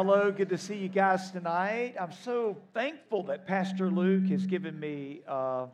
hello. Good to see you guys tonight. I'm so thankful that Pastor Luke has given me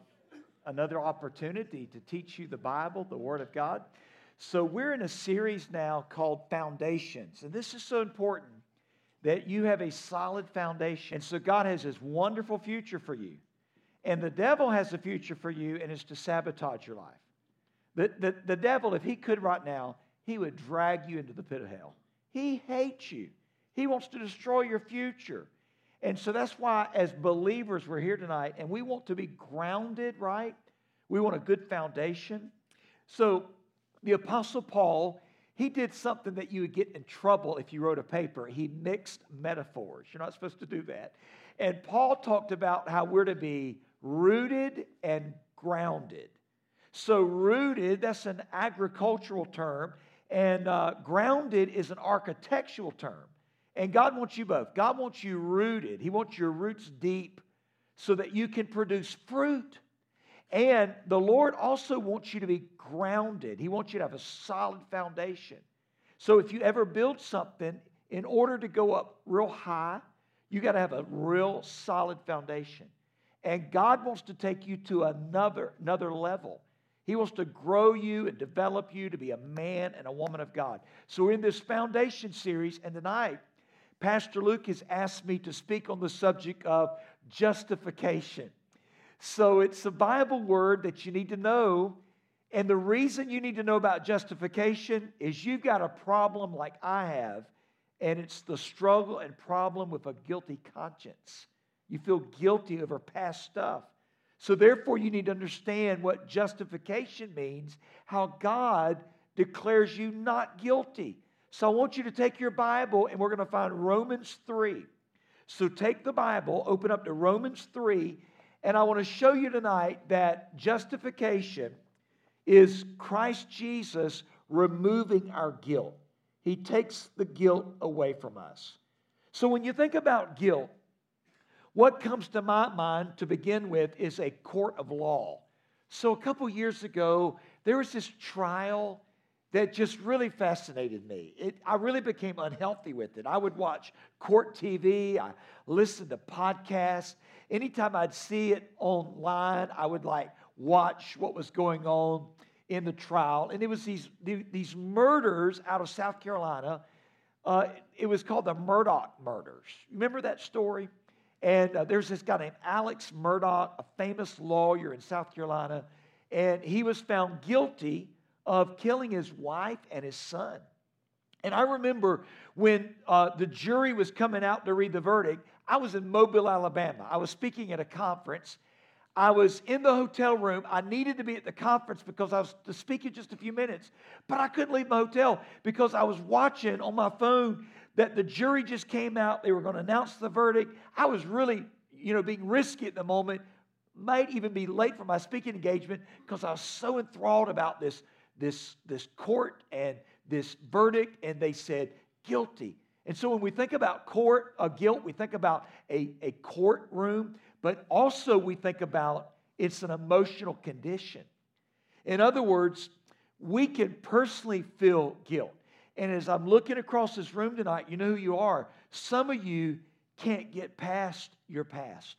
another opportunity to teach you the Bible, the Word of God. So we're in a series now called Foundations. And this is so important that you have a solid foundation. And so God has this wonderful future for you. And the devil has a future for you, and it's to sabotage your life. The devil, if he could right now, he would drag you into the pit of hell. He hates you. He wants to destroy your future. And so that's why as believers we're here tonight, and we want to be grounded, right? We want a good foundation. So the Apostle Paul, he did something that you would get in trouble if you wrote a paper. He mixed metaphors. You're not supposed to do that. And Paul talked about how we're to be rooted and grounded. So rooted, that's an agricultural term, and grounded is an architectural term. And God wants you both. God wants you rooted. He wants your roots deep so that you can produce fruit. And the Lord also wants you to be grounded. He wants you to have a solid foundation. So if you ever build something, in order to go up real high, you got to have a real solid foundation. And God wants to take you to another level. He wants to grow you and develop you to be a man and a woman of God. So we're in this foundation series, and tonight, Pastor Luke has asked me to speak on the subject of justification. So it's a Bible word that you need to know. And the reason you need to know about justification is you've got a problem like I have, and it's the struggle and problem with a guilty conscience. You feel guilty over past stuff. So therefore, you need to understand what justification means, how God declares you not guilty. So I want you to take your Bible, and we're going to find Romans 3. So take the Bible, open up to Romans 3, and I want to show you tonight that justification is Christ Jesus removing our guilt. He takes the guilt away from us. So when you think about guilt, what comes to my mind to begin with is a court of law. So a couple years ago, there was this trial that just really fascinated me. I really became unhealthy with it. I would watch court TV. I listened to podcasts. Anytime I'd see it online, I would watch what was going on in the trial. And it was these murders out of South Carolina. It was called the Murdaugh murders. Remember that story? And there's this guy named Alex Murdaugh, a famous lawyer in South Carolina. And he was found guilty of killing his wife and his son. And I remember when the jury was coming out to read the verdict, I was in Mobile, Alabama. I was speaking at a conference. I was in the hotel room. I needed to be at the conference because I was to speak in just a few minutes. But I couldn't leave my hotel because I was watching on my phone that the jury just came out. They were going to announce the verdict. I was really, being risky at the moment. Might even be late for my speaking engagement because I was so enthralled about this court and this verdict, and they said guilty. And so when we think about guilt, we think about a courtroom, but also we think about it's an emotional condition. In other words, we can personally feel guilt. And as I'm looking across this room tonight, you know who you are. Some of you can't get past your past.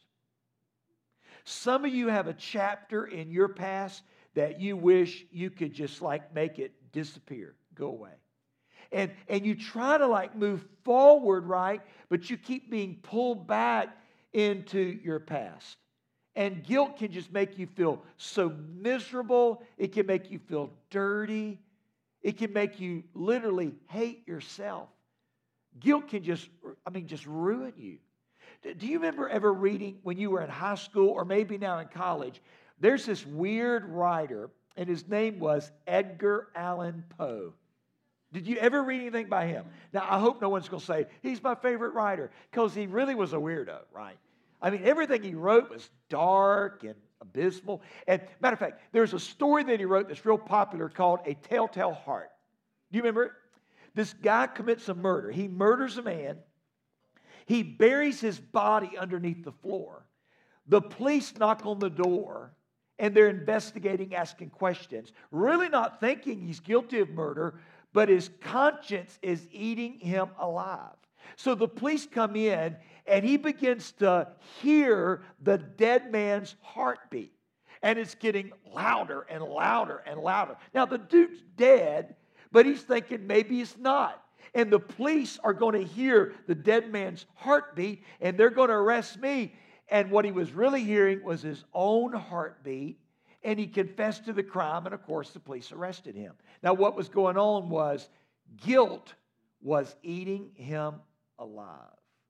Some of you have a chapter in your past that you wish you could just make it disappear, go away. And you try to move forward, right? But you keep being pulled back into your past. And guilt can just make you feel so miserable. It can make you feel dirty. It can make you literally hate yourself. Guilt can just ruin you. Do you remember ever reading when you were in high school or maybe now in college? There's this weird writer, and his name was Edgar Allan Poe. Did you ever read anything by him? Now, I hope no one's going to say, he's my favorite writer, because he really was a weirdo, right? I mean, everything he wrote was dark and abysmal. And matter of fact, there's a story that he wrote that's real popular called A Telltale Heart. Do you remember it? This guy commits a murder. He murders a man. He buries his body underneath the floor. The police knock on the door, and they're investigating, asking questions, really not thinking he's guilty of murder, but his conscience is eating him alive. So the police come in, and he begins to hear the dead man's heartbeat. And it's getting louder and louder and louder. Now, the dude's dead, but he's thinking maybe it's not. And the police are going to hear the dead man's heartbeat, and they're going to arrest me. And what he was really hearing was his own heartbeat, and he confessed to the crime, and of course the police arrested him. Now, what was going on was guilt was eating him alive.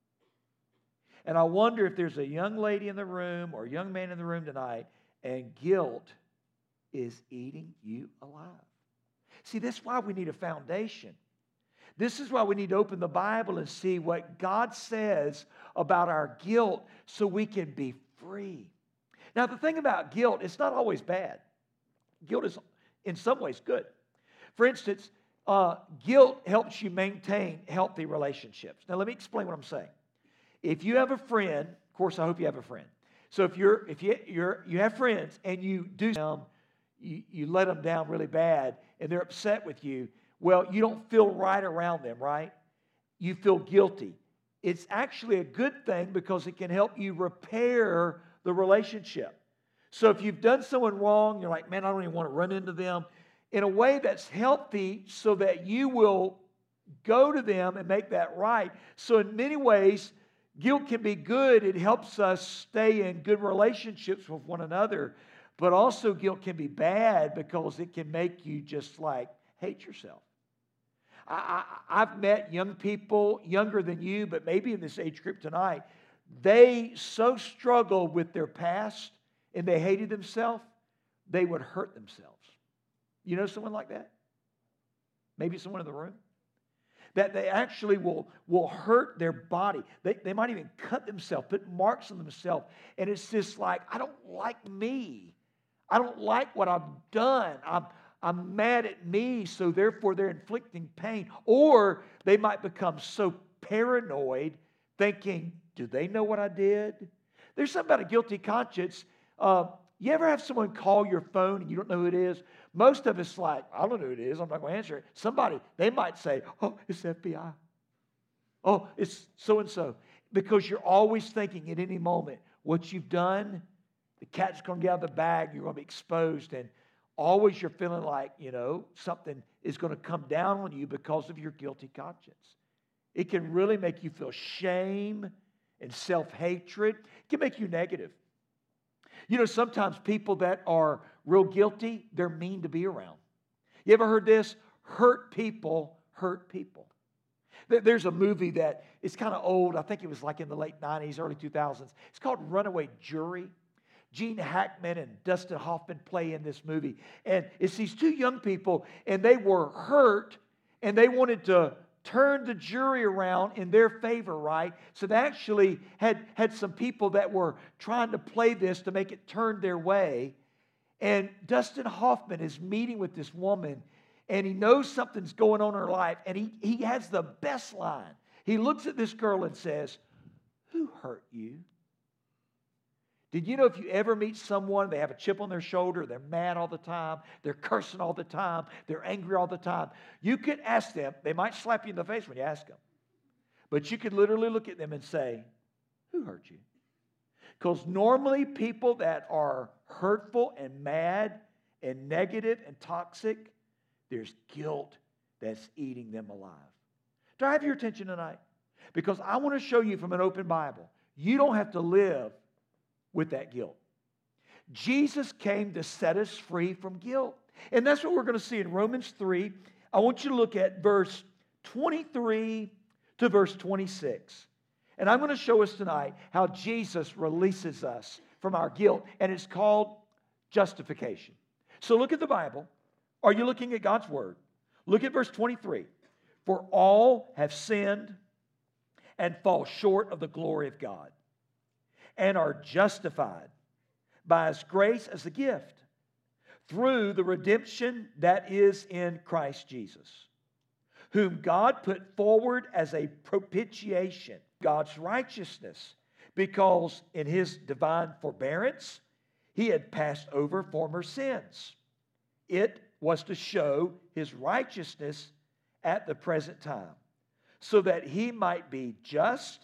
And I wonder if there's a young lady in the room or a young man in the room tonight, and guilt is eating you alive. See, that's why we need a foundation. This is why we need to open the Bible and see what God says about our guilt so we can be free. Now, the thing about guilt, it's not always bad. Guilt is in some ways good. For instance, guilt helps you maintain healthy relationships. Now, let me explain what I'm saying. If you have a friend, of course, I hope you have a friend. So if you have friends and you do them, you let them down really bad and they're upset with you, well, you don't feel right around them, right? You feel guilty. It's actually a good thing because it can help you repair the relationship. So if you've done someone wrong, you're like, man, I don't even want to run into them. In a way that's healthy so that you will go to them and make that right. So in many ways, guilt can be good. It helps us stay in good relationships with one another. But also guilt can be bad because it can make you just like hate yourself. I've met young people, younger than you, but maybe in this age group tonight, they so struggled with their past and they hated themselves, they would hurt themselves. You know someone like that? Maybe someone in the room? That they actually will hurt their body. They might even cut themselves, put marks on themselves. And it's just like, I don't like me. I don't like what I've done. I'm mad at me, so therefore they're inflicting pain. Or they might become so paranoid, thinking, do they know what I did? There's something about a guilty conscience. You ever have someone call your phone and you don't know who it is? Most of us like, I don't know who it is. I'm not going to answer it. Somebody, they might say, oh, it's the FBI. Oh, it's so-and-so. Because you're always thinking at any moment, what you've done, the cat's going to get out of the bag, you're going to be exposed, and always you're feeling like, something is going to come down on you because of your guilty conscience. It can really make you feel shame and self-hatred. It can make you negative. Sometimes people that are real guilty, they're mean to be around. You ever heard this? Hurt people hurt people. There's a movie that is kind of old. I think it was like in the late 90s, early 2000s. It's called Runaway Jury. Gene Hackman and Dustin Hoffman play in this movie. And it's these two young people, and they were hurt, and they wanted to turn the jury around in their favor, right? So they actually had some people that were trying to play this to make it turn their way. And Dustin Hoffman is meeting with this woman, and he knows something's going on in her life, and he has the best line. He looks at this girl and says, "Who hurt you?" Did you know if you ever meet someone, they have a chip on their shoulder, they're mad all the time, they're cursing all the time, they're angry all the time, you could ask them, they might slap you in the face when you ask them, but you could literally look at them and say, "Who hurt you?" Because normally people that are hurtful and mad and negative and toxic, there's guilt that's eating them alive. Do I have your attention tonight? Because I want to show you from an open Bible, you don't have to live with that guilt. Jesus came to set us free from guilt. And that's what we're going to see in Romans 3. I want you to look at verse 23 to verse 26. And I'm going to show us tonight how Jesus releases us from our guilt. And it's called justification. So look at the Bible. Are you looking at God's Word? Look at verse 23. For all have sinned and fall short of the glory of God, and are justified by His grace as a gift through the redemption that is in Christ Jesus, whom God put forward as a propitiation, God's righteousness, because in His divine forbearance He had passed over former sins. It was to show His righteousness at the present time, so that he might be just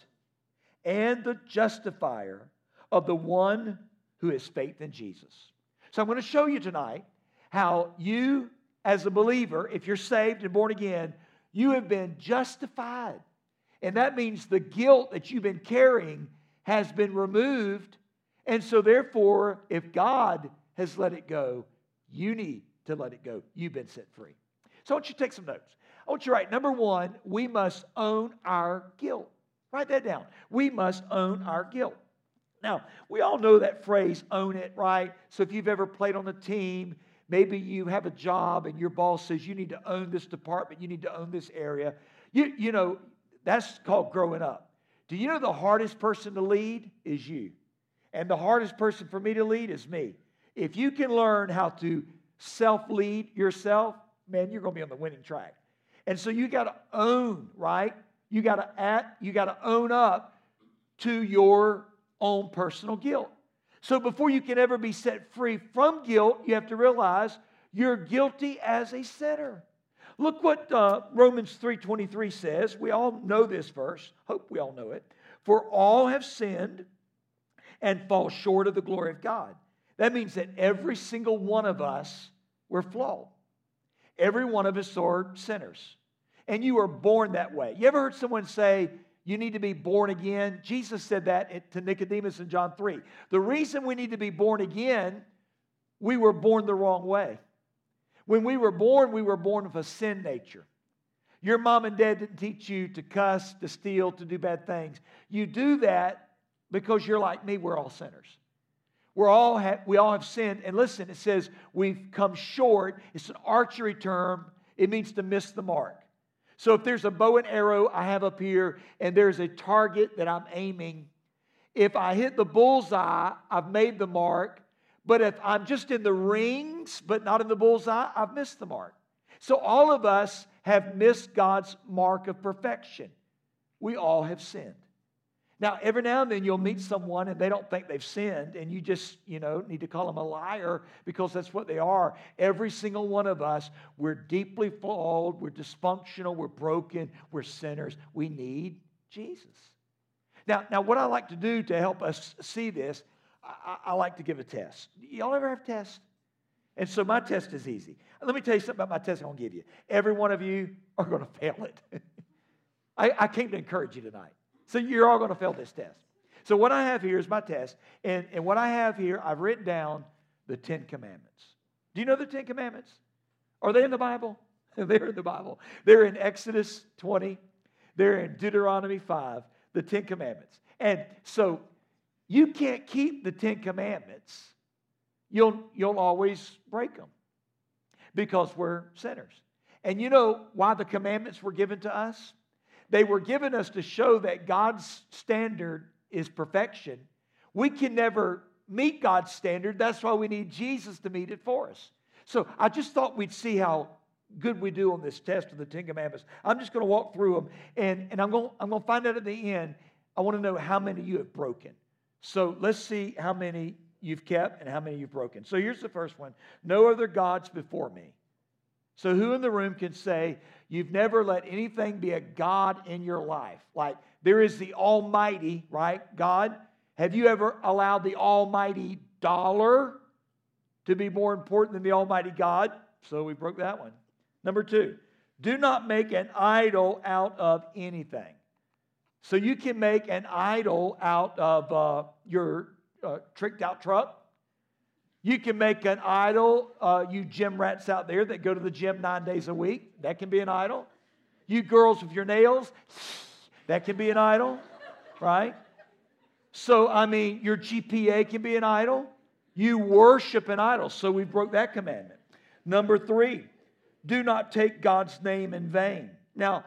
and the justifier of the one who has faith in Jesus. So I'm going to show you tonight how you, as a believer, if you're saved and born again, you have been justified. And that means the guilt that you've been carrying has been removed. And so therefore, if God has let it go, you need to let it go. You've been set free. So I want you to take some notes. I want you to write, number one, we must own our guilt. Write that down. We must own our guilt. Now, we all know that phrase, own it, right? So if you've ever played on a team, maybe you have a job and your boss says you need to own this department, you need to own this area. You know, that's called growing up. Do you know the hardest person to lead is you? And the hardest person for me to lead is me. If you can learn how to self-lead yourself, man, you're going to be on the winning track. And so you got to own, right? You got to own up to your own personal guilt. So before you can ever be set free from guilt, you have to realize you're guilty as a sinner. Look what Romans 3:23 says. We all know this verse. Hope we all know it. For all have sinned and fall short of the glory of God. That means that every single one of us, we're flawed. Every one of us are sinners. And you were born that way. You ever heard someone say, you need to be born again? Jesus said that to Nicodemus in John 3. The reason we need to be born again, we were born the wrong way. When we were born with a sin nature. Your mom and dad didn't teach you to cuss, to steal, to do bad things. You do that because you're like me, we're all sinners. We all have sinned. And listen, it says we've come short. It's an archery term. It means to miss the mark. So if there's a bow and arrow I have up here and there's a target that I'm aiming, if I hit the bullseye, I've made the mark. But if I'm just in the rings but not in the bullseye, I've missed the mark. So all of us have missed God's mark of perfection. We all have sinned. Now, every now and then you'll meet someone and they don't think they've sinned, and you just, need to call them a liar because that's what they are. Every single one of us, we're deeply flawed, we're dysfunctional, we're broken, we're sinners. We need Jesus. Now, what I like to do to help us see this, I like to give a test. Y'all ever have tests? And so my test is easy. Let me tell you something about my test I'm going to give you. Every one of you are going to fail it. I came to encourage you tonight. So you're all going to fail this test. So what I have here is my test. And what I have here, I've written down the 10 Commandments. Do you know the 10 Commandments? Are they in the Bible? They're in the Bible. They're in Exodus 20. They're in Deuteronomy 5, the 10 Commandments. And so you can't keep the 10 Commandments. You'll always break them because we're sinners. And you know why the commandments were given to us? They were given us to show that God's standard is perfection. We can never meet God's standard. That's why we need Jesus to meet it for us. So I just thought we'd see how good we do on this test of the 10 Commandments. I'm just going to walk through them, and I'm going to find out at the end. I want to know how many you have broken. So let's see how many you've kept and how many you've broken. So here's the first one. No other gods before me. So who in the room can say you've never let anything be a god in your life? Like there is the Almighty, right? God. Have you ever allowed the almighty dollar to be more important than the almighty God? So we broke that one. Number 2, do not make an idol out of anything. So you can make an idol out of your tricked out truck. You can make an idol, you gym rats out there that go to the gym 9 days a week. That can be an idol. You girls with your nails, that can be an idol, right? So, your GPA can be an idol. You worship an idol. So we broke that commandment. Number 3, do not take God's name in vain. Now,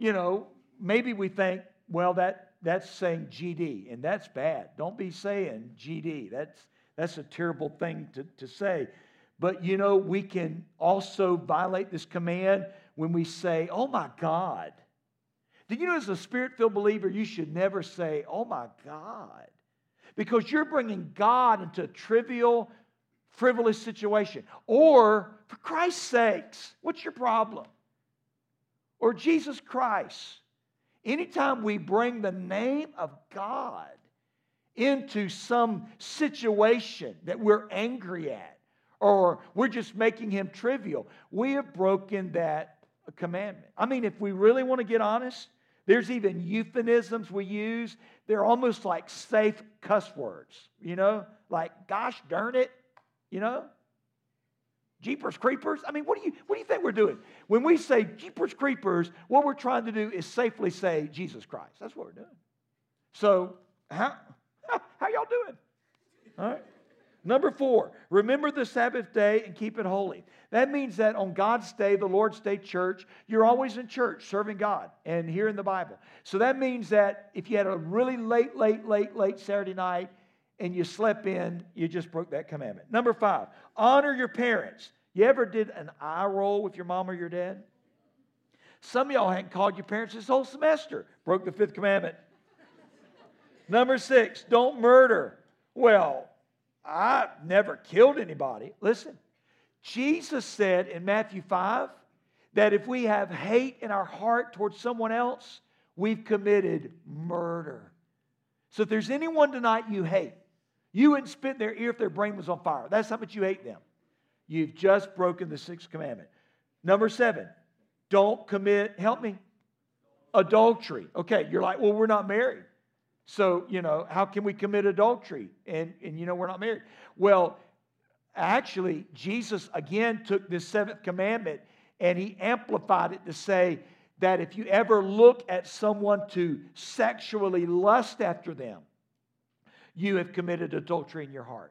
maybe we think, well, that's saying GD, and that's bad. Don't be saying GD. That's a terrible thing to say. But, we can also violate this command when we say, oh, my God. Did you know as a Spirit-filled believer, you should never say, oh, my God. Because you're bringing God into a trivial, frivolous situation. Or, for Christ's sakes, what's your problem? Or Jesus Christ. Anytime we bring the name of God into some situation that we're angry at, or we're just making him trivial, we have broken that commandment. I mean, if we really want to get honest, there's even euphemisms we use. They're almost like safe cuss words, like gosh darn it, Jeepers Creepers. I mean, what do you think we're doing? When we say Jeepers Creepers, what we're trying to do is safely say Jesus Christ. That's what we're doing. So, how y'all doing? All right. Number 4, remember the Sabbath day and keep it holy. That means that on God's day, the Lord's Day church, you're always in church serving God and hearing the Bible. So that means that if you had a really late Saturday night and you slept in, you just broke that commandment. Number 5, honor your parents. You ever did an eye roll with your mom or your dad? Some of y'all hadn't called your parents this whole semester. Broke the 5th commandment. Number 6, don't murder. Well, I never killed anybody. Listen, Jesus said in Matthew 5 that if we have hate in our heart towards someone else, we've committed murder. So if there's anyone tonight you hate, you wouldn't spit in their ear if their brain was on fire. That's how much you hate them. You've just broken the 6th commandment. Number 7, don't commit, help me, adultery. Okay, you're like, well, we're not married. So, how can we commit adultery? And we're not married. Well, actually, Jesus again took this 7th commandment and he amplified it to say that if you ever look at someone to sexually lust after them, you have committed adultery in your heart.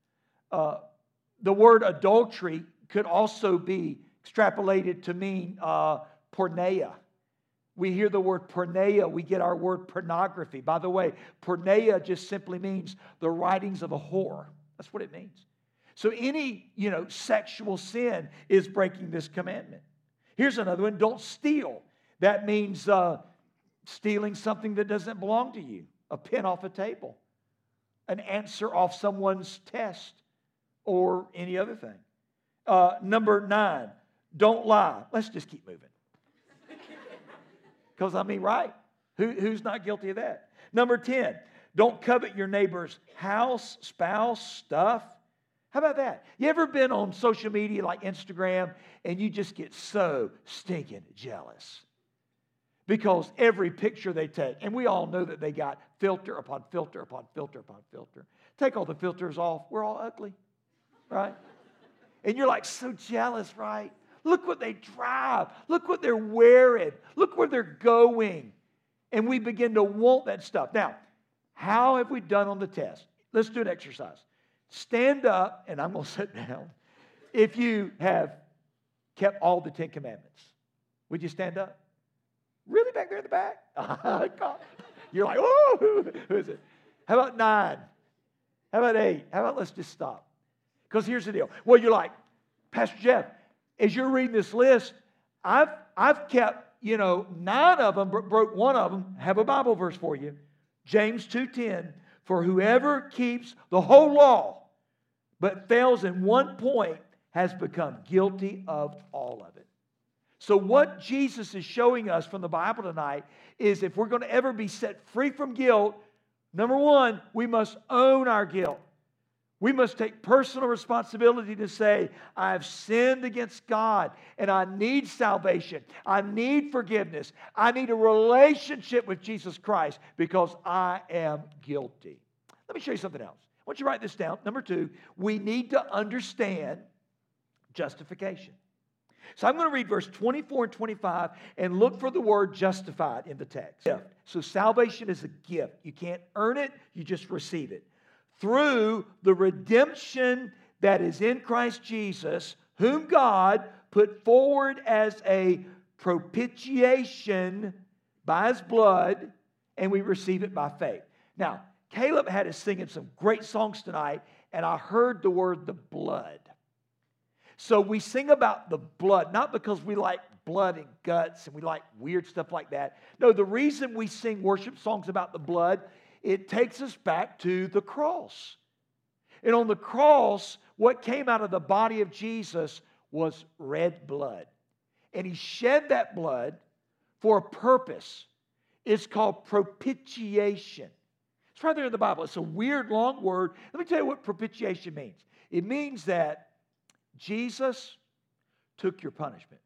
The word adultery could also be extrapolated to mean porneia. We hear the word porneia, we get our word pornography. By the way, porneia just simply means the writings of a whore. That's what it means. So any, sexual sin is breaking this commandment. Here's another one, don't steal. That means stealing something that doesn't belong to you. A pen off a table. An answer off someone's test. Or any other thing. Number 9, don't lie. Let's just keep moving. Because, right? Who's not guilty of that? Number 10, don't covet your neighbor's house, spouse, stuff. How about that? You ever been on social media like Instagram and you just get so stinking jealous? Because every picture they take, and we all know that they got filter upon filter upon filter upon filter. Take all the filters off, we're all ugly, right? And you're like so jealous, right? Look what they drive. Look what they're wearing. Look where they're going. And we begin to want that stuff. Now, how have we done on the test? Let's do an exercise. Stand up, and I'm going to sit down. If you have kept all the 10 commandments, would you stand up? Really back there in the back? You're like, oh, who is it? How about 9? How about 8? How about let's just stop? Because here's the deal. Well, you're like, Pastor Jeff, as you're reading this list, I've kept, 9 of them, broke one of them. Have a Bible verse for you. James 2:10. For whoever keeps the whole law but fails in one point has become guilty of all of it. So what Jesus is showing us from the Bible tonight is if we're going to ever be set free from guilt, number 1, we must own our guilt. We must take personal responsibility to say, I have sinned against God and I need salvation. I need forgiveness. I need a relationship with Jesus Christ because I am guilty. Let me show you something else. I want you to write this down. Number 2, we need to understand justification. So I'm going to read verse 24 and 25 and look for the word justified in the text. So salvation is a gift. You can't earn it, you just receive it. Through the redemption that is in Christ Jesus, whom God put forward as a propitiation by His blood, and we receive it by faith. Now, Caleb had us singing some great songs tonight, and I heard the word the blood. So we sing about the blood, not because we like blood and guts and we like weird stuff like that. No, the reason we sing worship songs about the blood, it takes us back to the cross. And on the cross, what came out of the body of Jesus was red blood. And He shed that blood for a purpose. It's called propitiation. It's right there in the Bible. It's a weird, long word. Let me tell you what propitiation means. It means that Jesus took your punishment.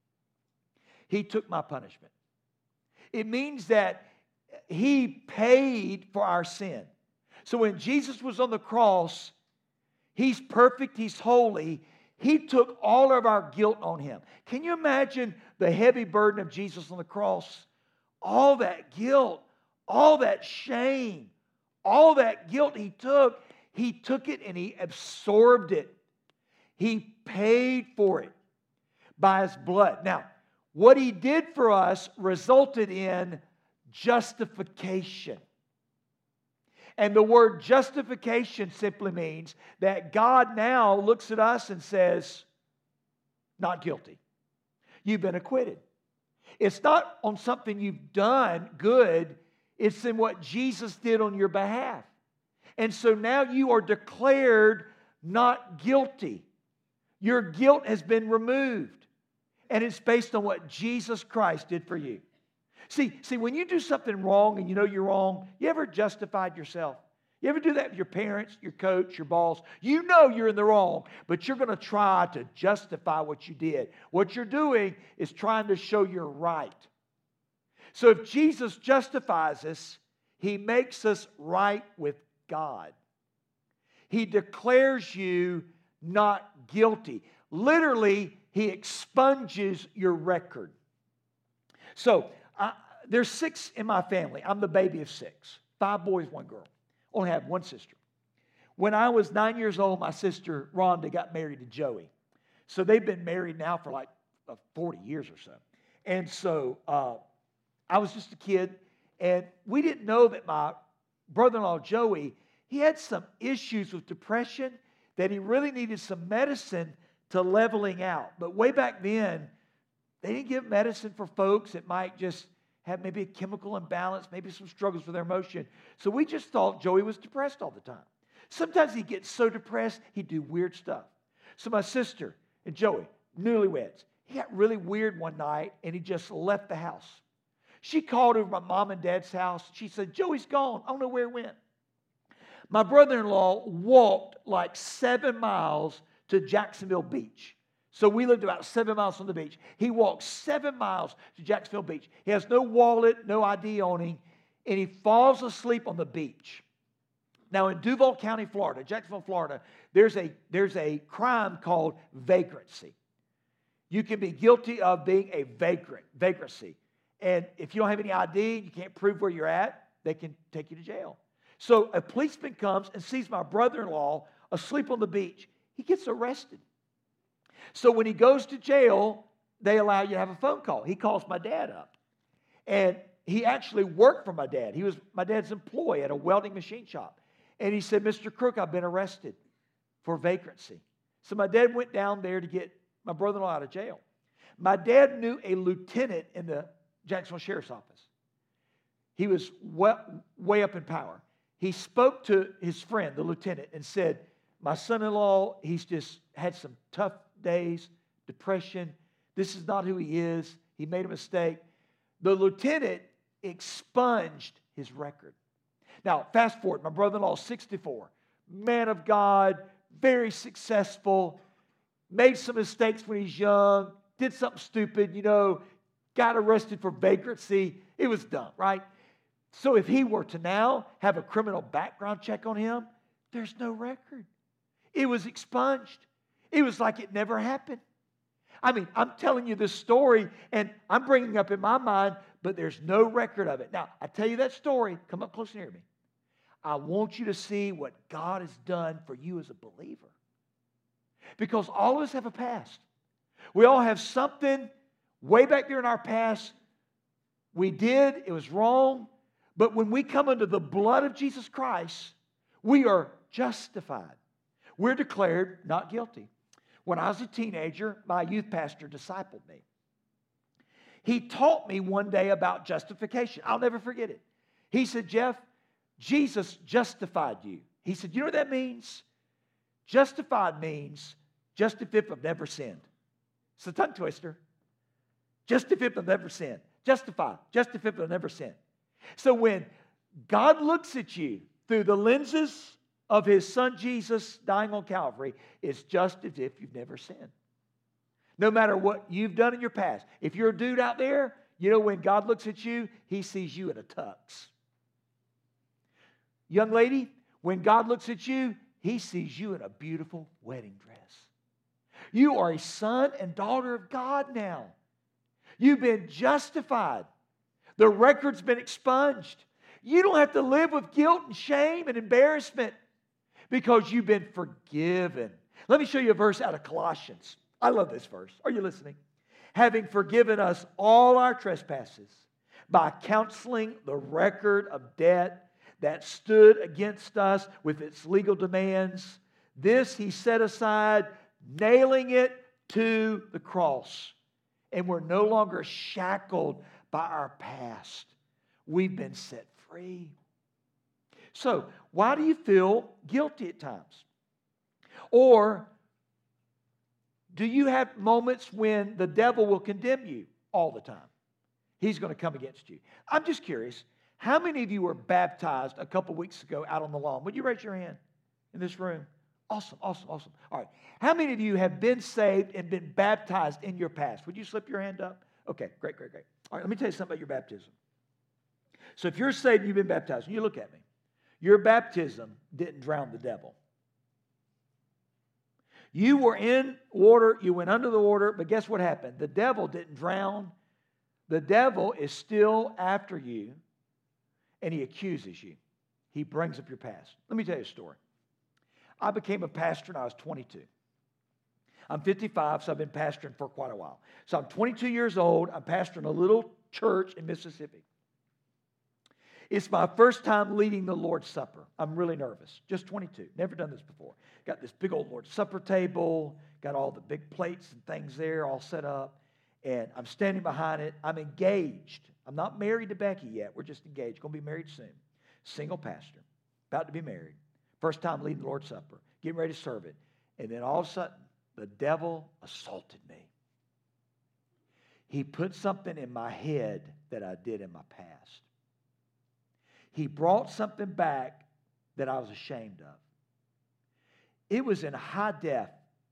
He took my punishment. It means that He paid for our sin. So when Jesus was on the cross, He's perfect, He's holy. He took all of our guilt on Him. Can you imagine the heavy burden of Jesus on the cross? All that guilt, all that shame, all that guilt He took it and He absorbed it. He paid for it by His blood. Now, what He did for us resulted in justification. And the word justification simply means that God now looks at us and says, not guilty. You've been acquitted. It's not on something you've done good. It's in what Jesus did on your behalf. And so now you are declared not guilty. Your guilt has been removed. And it's based on what Jesus Christ did for you. See, when you do something wrong and you know you're wrong, you ever justified yourself? You ever do that with your parents, your coach, your boss? You know you're in the wrong, but you're going to try to justify what you did. What you're doing is trying to show you're right. So if Jesus justifies us, He makes us right with God. He declares you not guilty. Literally, He expunges your record. So, there's 6 in my family. I'm the baby of 6. 5 boys, 1 girl. Only have 1 sister. When I was 9 years old, my sister Rhonda got married to Joey. So they've been married now for like 40 years or so. And so I was just a kid, and we didn't know that my brother-in-law Joey, he had some issues with depression, that he really needed some medicine to leveling out. But way back then, they didn't give medicine for folks that might just have maybe a chemical imbalance, maybe some struggles with their emotion. So we just thought Joey was depressed all the time. Sometimes he'd get so depressed, he'd do weird stuff. So my sister and Joey, newlyweds, he got really weird one night and he just left the house. She called over my mom and dad's house. She said, Joey's gone. I don't know where he went. My brother-in-law walked like 7 miles to Jacksonville Beach. So we lived about 7 miles from the beach. He walked 7 miles to Jacksonville Beach. He has no wallet, no ID on him, and he falls asleep on the beach. Now in Duval County, Florida, Jacksonville, Florida, there's a crime called vagrancy. You can be guilty of being a vagrancy. And if you don't have any ID, you can't prove where you're at, they can take you to jail. So a policeman comes and sees my brother-in-law asleep on the beach. He gets arrested. So when he goes to jail, they allow you to have a phone call. He calls my dad up. And he actually worked for my dad. He was my dad's employee at a welding machine shop. And he said, Mr. Crook, I've been arrested for vagrancy. So my dad went down there to get my brother-in-law out of jail. My dad knew a lieutenant in the Jacksonville Sheriff's Office. He was way up in power. He spoke to his friend, the lieutenant, and said, my son-in-law, he's just had some tough days, depression. This is not who he is. He made a mistake. The lieutenant expunged his record. Now, fast forward. My brother-in-law is 64. Man of God, very successful. Made some mistakes when he's young. Did something stupid, got arrested for vagrancy. It was dumb, right? So if he were to now have a criminal background check on him, there's no record. It was expunged. It was like it never happened. I mean, I'm telling you this story, and I'm bringing up in my mind, but there's no record of it. Now, I tell you that story. Come up close and hear me. I want you to see what God has done for you as a believer. Because all of us have a past. We all have something way back there in our past we did. It was wrong. But when we come under the blood of Jesus Christ, we are justified. We're declared not guilty. When I was a teenager, my youth pastor discipled me. He taught me one day about justification. I'll never forget it. He said, Jeff, Jesus justified you. He said, you know what that means? Justified means just if I've never sinned. It's a tongue twister. Just if I've never sinned. Justified. Just if I've never sinned. So when God looks at you through the lenses of His Son Jesus dying on Calvary, it's just as if you've never sinned. No matter what you've done in your past. If you're a dude out there, you know when God looks at you, He sees you in a tux. Young lady, when God looks at you, He sees you in a beautiful wedding dress. You are a son and daughter of God now. You've been justified. The record's been expunged. You don't have to live with guilt and shame and embarrassment because you've been forgiven. Let me show you a verse out of Colossians. I love this verse. Are you listening? Having forgiven us all our trespasses by counseling the record of debt that stood against us with its legal demands, this He set aside, nailing it to the cross. And we're no longer shackled by our past. We've been set free. So, why do you feel guilty at times? Or do you have moments when the devil will condemn you all the time? He's going to come against you. I'm just curious, how many of you were baptized a couple weeks ago out on the lawn? Would you raise your hand in this room? Awesome, awesome, awesome. All right. How many of you have been saved and been baptized in your past? Would you slip your hand up? Okay, great, great, great. All right, let me tell you something about your baptism. So if you're saved and you've been baptized, and you look at me, your baptism didn't drown the devil. You were in water, you went under the water, but guess what happened? The devil didn't drown. The devil is still after you, and he accuses you. He brings up your past. Let me tell you a story. I became a pastor when I was 22. I'm 55, so I've been pastoring for quite a while. So I'm 22 years old. I'm pastoring a little church in Mississippi. It's my first time leading the Lord's Supper. I'm really nervous. Just 22. Never done this before. Got this big old Lord's Supper table. Got all the big plates and things there all set up. And I'm standing behind it. I'm engaged. I'm not married to Becky yet. We're just engaged. Going to be married soon. Single pastor. About to be married. First time leading the Lord's Supper. Getting ready to serve it. And then all of a sudden, the devil assaulted me. He put something in my head that I did in my past. He brought something back that I was ashamed of. It was in high def.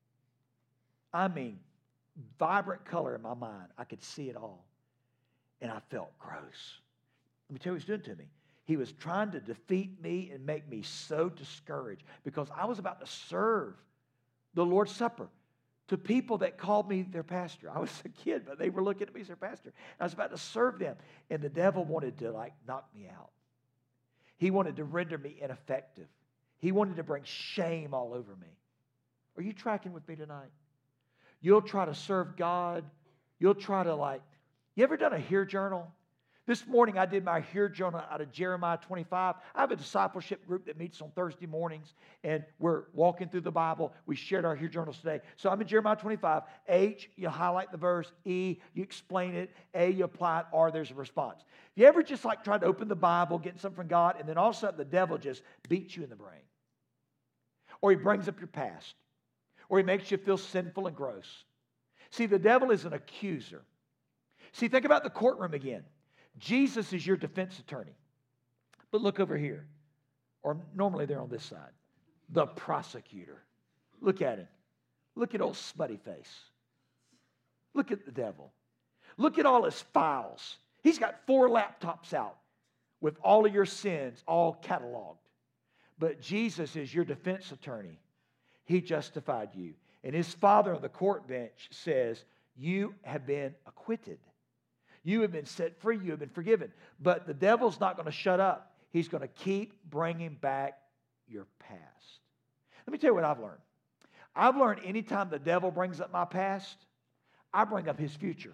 I mean, vibrant color in my mind. I could see it all. And I felt gross. Let me tell you what he was doing to me. He was trying to defeat me and make me so discouraged because I was about to serve the Lord's Supper to people that called me their pastor. I was a kid, but they were looking at me as their pastor. I was about to serve them. And the devil wanted to knock me out. He wanted to render me ineffective. He wanted to bring shame all over me. Are you tracking with me tonight? You'll try to serve God. You'll try to you ever done a Hear Journal? This morning I did my Hear Journal out of Jeremiah 25. I have a discipleship group that meets on Thursday mornings, and we're walking through the Bible. We shared our Hear Journals today. So I'm in Jeremiah 25. H, you highlight the verse. E, you explain it. A, you apply it. R, there's a response. You ever just try to open the Bible, getting something from God, and then all of a sudden the devil just beats you in the brain? Or he brings up your past. Or he makes you feel sinful and gross. See, the devil is an accuser. See, think about the courtroom again. Jesus is your defense attorney. But look over here. Or normally they're on this side. The prosecutor. Look at him. Look at old smutty face. Look at the devil. Look at all his files. He's got 4 laptops out with all of your sins all cataloged. But Jesus is your defense attorney. He justified you. And his Father on the court bench says, you have been acquitted. You have been set free. You have been forgiven. But the devil's not going to shut up. He's going to keep bringing back your past. Let me tell you what I've learned. I've learned anytime the devil brings up my past, I bring up his future.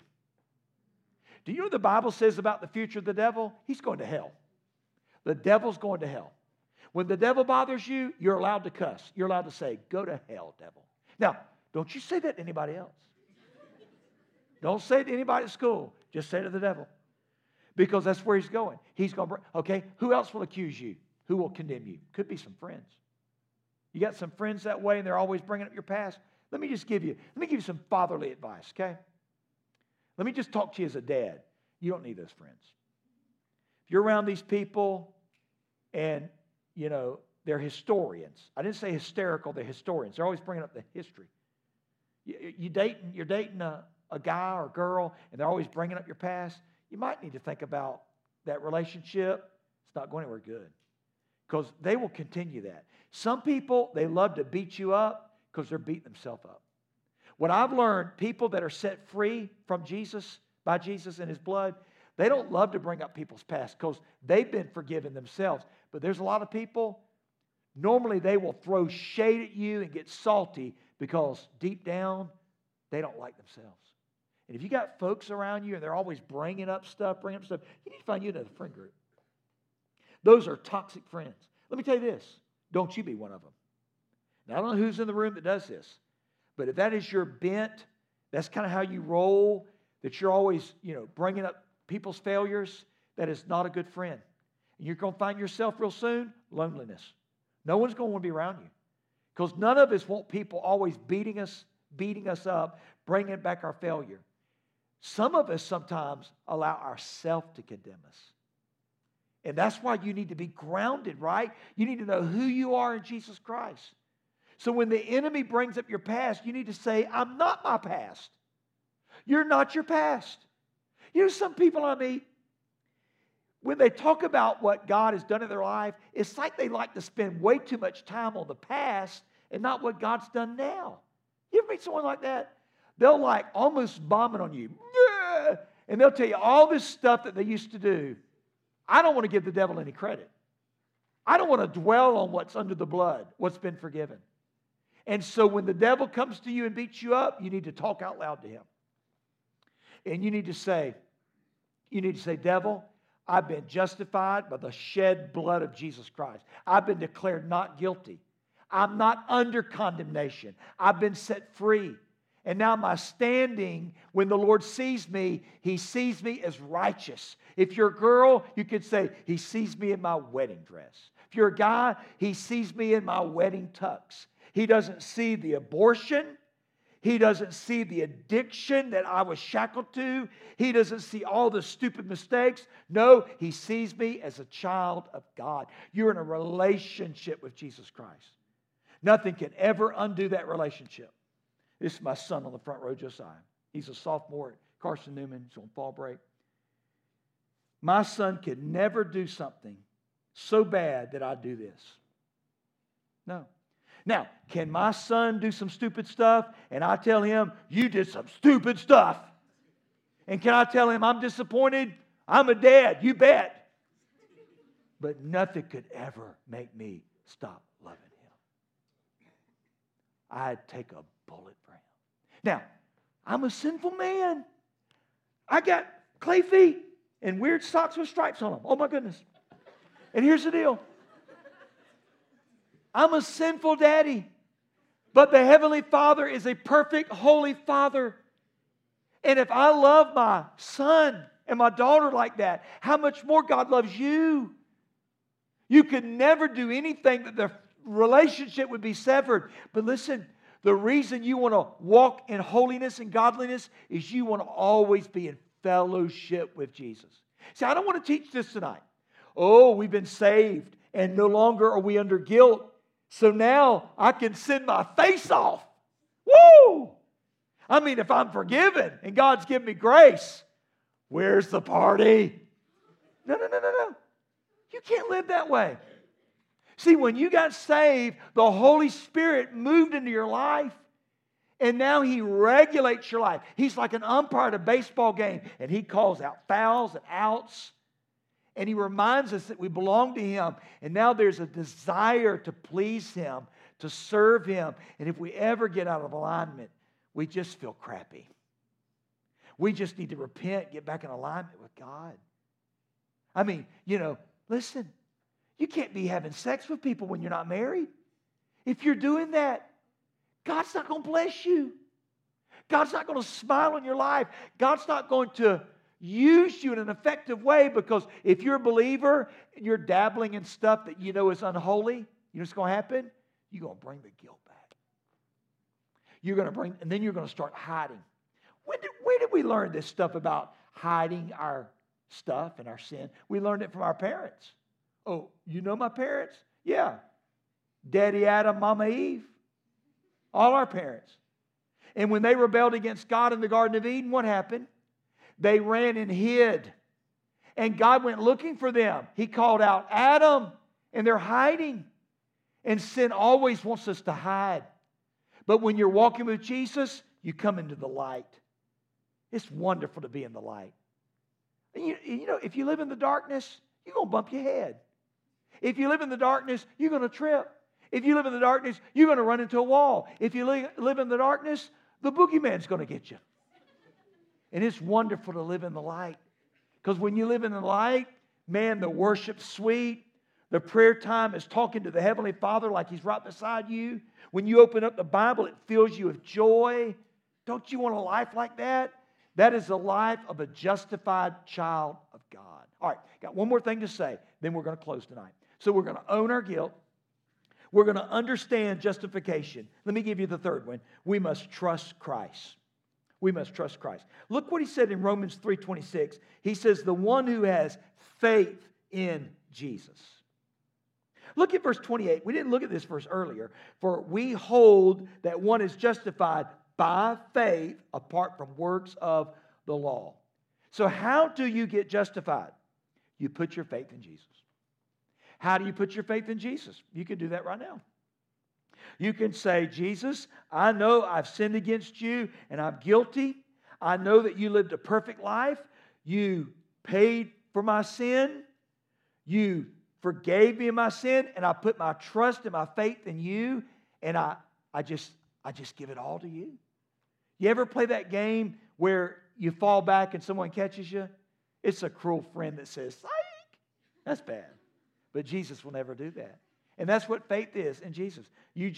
Do you know what the Bible says about the future of the devil? He's going to hell. The devil's going to hell. When the devil bothers you, you're allowed to cuss. You're allowed to say, go to hell, devil. Now, don't you say that to anybody else. Don't say it to anybody at school. Just say it to the devil. Because that's where he's going. He's going to, okay, who else will accuse you? Who will condemn you? Could be some friends. You got some friends that way and they're always bringing up your past. Let me give you some fatherly advice, okay? Let me just talk to you as a dad. You don't need those friends. If you're around these people and, they're historians. I didn't say hysterical, they're historians. They're always bringing up the history. You're dating a guy or a girl, and they're always bringing up your past. You might need to think about that relationship. It's not going anywhere good because they will continue that. Some people, they love to beat you up because they're beating themselves up. What I've learned, people that are set free from Jesus, by Jesus and His blood, they don't love to bring up people's past because they've been forgiven themselves. But there's a lot of people, normally they will throw shade at you and get salty because deep down, they don't like themselves. And if you got folks around you and they're always bringing up stuff, you need to find you another friend group. Those are toxic friends. Let me tell you this. Don't you be one of them. Now, I don't know who's in the room that does this, but if that is your bent, that's kind of how you roll, that you're always, bringing up people's failures, that is not a good friend. And you're going to find yourself real soon, loneliness. No one's going to want to be around you because none of us want people always beating us up, bringing back our failure. Some of us sometimes allow ourselves to condemn us. And that's why you need to be grounded, right? You need to know who you are in Jesus Christ. So when the enemy brings up your past, you need to say, I'm not my past. You're not your past. Some people I meet, when they talk about what God has done in their life, it's like they like to spend way too much time on the past and not what God's done now. You ever meet someone like that? They'll almost vomit on you. And they'll tell you all this stuff that they used to do. I don't want to give the devil any credit. I don't want to dwell on what's under the blood, what's been forgiven. And so when the devil comes to you and beats you up, you need to talk out loud to him. And you need to say, devil, I've been justified by the shed blood of Jesus Christ. I've been declared not guilty. I'm not under condemnation. I've been set free. And now my standing, when the Lord sees me, He sees me as righteous. If you're a girl, you could say, He sees me in my wedding dress. If you're a guy, He sees me in my wedding tux. He doesn't see the abortion. He doesn't see the addiction that I was shackled to. He doesn't see all the stupid mistakes. No, He sees me as a child of God. You're in a relationship with Jesus Christ. Nothing can ever undo that relationship. This is my son on the front row, Josiah. He's a sophomore at Carson Newman. He's on fall break. My son could never do something so bad that I'd do this. No. Now, can my son do some stupid stuff and I tell him, you did some stupid stuff? And can I tell him, I'm disappointed? I'm a dad, you bet. But nothing could ever make me stop loving him. I'd take a bullet for him. Now, I'm a sinful man. I got clay feet and weird socks with stripes on them. Oh my goodness. And here's the deal. I'm a sinful daddy. But the Heavenly Father is a perfect, holy Father. And if I love my son and my daughter like that, how much more God loves you? You could never do anything that the relationship would be severed. But listen, the reason you want to walk in holiness and godliness is you want to always be in fellowship with Jesus. See, I don't want to teach this tonight. Oh, we've been saved and no longer are we under guilt. So now I can send my face off. Woo! I mean, if I'm forgiven and God's given me grace, where's the party? No. You can't live that way. See, when you got saved, the Holy Spirit moved into your life, and now He regulates your life. He's like an umpire at a baseball game, and He calls out fouls and outs, and He reminds us that we belong to Him, and now there's a desire to please Him, to serve Him, and if we ever get out of alignment, we just feel crappy. We just need to repent, get back in alignment with God. I mean, listen. You can't be having sex with people when you're not married. If you're doing that, God's not going to bless you. God's not going to smile on your life. God's not going to use you in an effective way because if you're a believer and you're dabbling in stuff that you know is unholy, you know what's going to happen? You're going to bring the guilt back. And then you're going to start hiding. Where did we learn this stuff about hiding our stuff and our sin. We learned it from our parents. Oh, you know my parents? Yeah. Daddy Adam, Mama Eve. All our parents. And when they rebelled against God in the Garden of Eden, what happened? They ran and hid. And God went looking for them. He called out, Adam, and they're hiding. And sin always wants us to hide. But when you're walking with Jesus, you come into the light. It's wonderful to be in the light. And you know, if you live in the darkness, you're going to bump your head. If you live in the darkness, you're going to trip. If you live in the darkness, you're going to run into a wall. If you live in the darkness, the boogeyman's going to get you. And it's wonderful to live in the light. Because when you live in the light, man, the worship's sweet. The prayer time is talking to the Heavenly Father like He's right beside you. When you open up the Bible, it fills you with joy. Don't you want a life like that? That is the life of a justified child of God. All right, got one more thing to say, then we're going to close tonight. So we're going to own our guilt. We're going to understand justification. Let me give you the third one. We must trust Christ. We must trust Christ. Look what he said in Romans 3:26. He says, the one who has faith in Jesus. Look at verse 28. We didn't look at this verse earlier. For we hold that one is justified by faith apart from works of the law. So how do you get justified? You put your faith in Jesus. How do you put your faith in Jesus? You can do that right now. You can say, Jesus, I know I've sinned against you and I'm guilty. I know that you lived a perfect life. You paid for my sin. You forgave me of my sin, and I put my trust and my faith in you, and I just give it all to you. You ever play that game where you fall back and someone catches you? It's a cruel friend that says, psych! That's bad. But Jesus will never do that. And that's what faith is in Jesus. You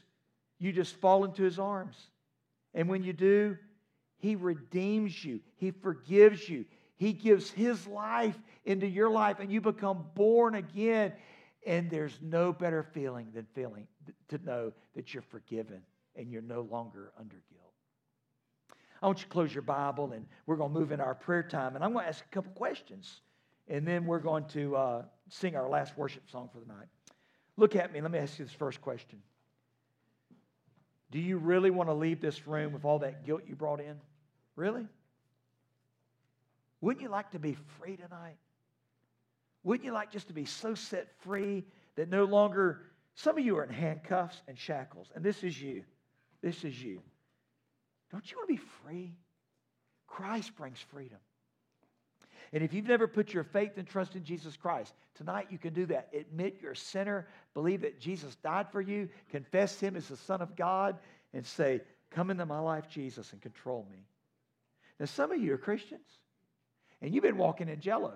just fall into His arms. And when you do, He redeems you. He forgives you. He gives His life into your life, and you become born again. And there's no better feeling than to know that you're forgiven and you're no longer under guilt. I want you to close your Bible, and we're going to move into our prayer time. And I'm going to ask a couple questions, and then we're going to sing our last worship song for the night. Look at me. Let me ask you this first question. Do you really want to leave this room with all that guilt you brought in? Really? Wouldn't you like to be free tonight? Wouldn't you like just to be so set free that no longer, some of you are in handcuffs and shackles, and this is you. This is you. Don't you want to be free? Christ brings freedom. And if you've never put your faith and trust in Jesus Christ, tonight you can do that. Admit you're a sinner, believe that Jesus died for you, confess Him as the Son of God, and say, come into my life, Jesus, and control me. Now, some of you are Christians, and you've been walking in jello.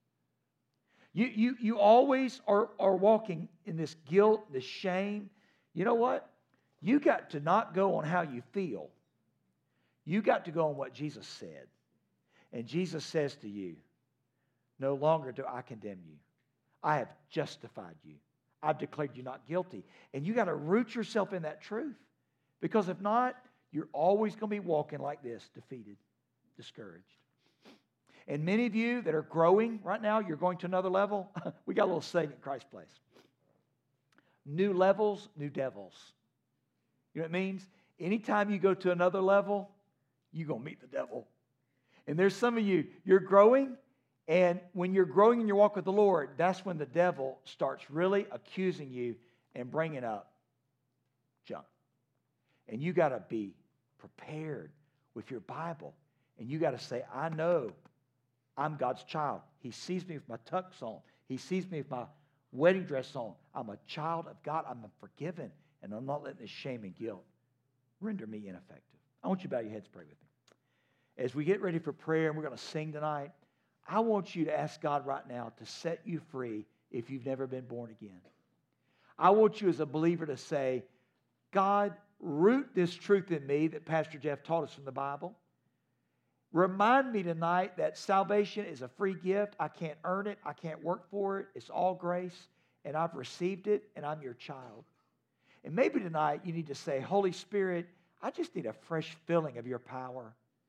You always are walking in this guilt, this shame. You know what? You got to not go on how you feel. You got to go on what Jesus said. And Jesus says to you, no longer do I condemn you. I have justified you. I've declared you not guilty. And you got to root yourself in that truth. Because if not, you're always going to be walking like this, defeated, discouraged. And many of you that are growing right now, you're going to another level. We got a little saying at Christ Place. New levels, new devils. You know what it means? Anytime you go to another level, you're going to meet the devil. And there's some of you, you're growing, and when you're growing in your walk with the Lord, that's when the devil starts really accusing you and bringing up junk. And you got to be prepared with your Bible. And you got to say, I know I'm God's child. He sees me with my tux on. He sees me with my wedding dress on. I'm a child of God. I'm forgiven. And I'm not letting this shame and guilt render me ineffective. I want you to bow your heads, pray with me. As we get ready for prayer and we're going to sing tonight, I want you to ask God right now to set you free if you've never been born again. I want you as a believer to say, God, root this truth in me that Pastor Jeff taught us from the Bible. Remind me tonight that salvation is a free gift. I can't earn it. I can't work for it. It's all grace, and I've received it, and I'm your child. And maybe tonight you need to say, Holy Spirit, I just need a fresh filling of your power.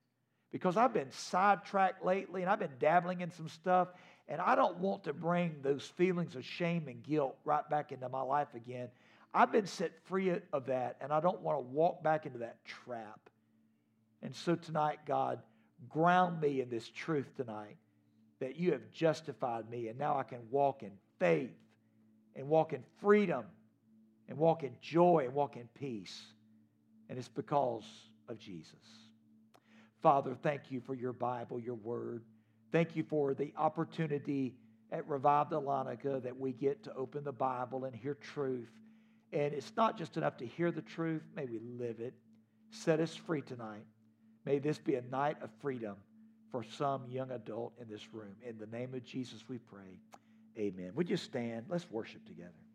because I've been sidetracked lately and I've been dabbling in some stuff, and I don't want to bring those feelings of shame and guilt right back into my life again. I've been set free of that, and I don't want to walk back into that trap. And so tonight, God, ground me in this truth tonight that you have justified me, and now I can walk in faith and walk in freedom and walk in joy and walk in peace. And it's because of Jesus. Father, thank you for your Bible, your word. Thank you for the opportunity at Revive Dahlonega that we get to open the Bible and hear truth. And it's not just enough to hear the truth. May we live it. Set us free tonight. May this be a night of freedom for some young adult in this room. In the name of Jesus we pray. Amen. Would you stand? Let's worship together.